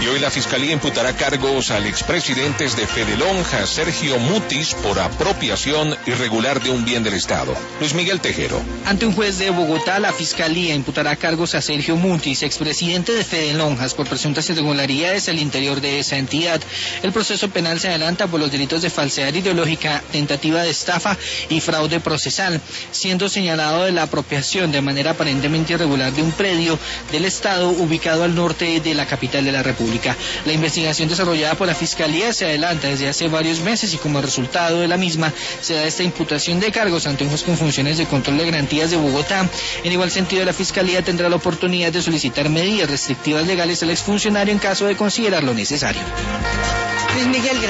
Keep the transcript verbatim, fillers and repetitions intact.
Y hoy la Fiscalía imputará cargos al expresidente de Fedelonja, Sergio Mutis, por apropiación irregular de un bien del Estado. Luis Miguel Tejero. Ante un juez de Bogotá, la Fiscalía imputará cargos a Sergio Mutis, expresidente de Fedelonjas, por presuntas irregularidades al interior de esa entidad. El proceso penal se adelanta por los delitos de falsedad ideológica, tentativa de estafa y fraude procesal, siendo señalado de la apropiación de manera aparentemente irregular de un predio del Estado ubicado al norte de la capital de la República. La investigación desarrollada por la Fiscalía se adelanta desde hace varios meses y como resultado de la misma se da esta imputación de cargos ante un juez con funciones de control de garantías de Bogotá. En igual sentido, la Fiscalía tendrá la oportunidad de solicitar medidas restrictivas legales al exfuncionario en caso de considerarlo necesario. Luis Miguel,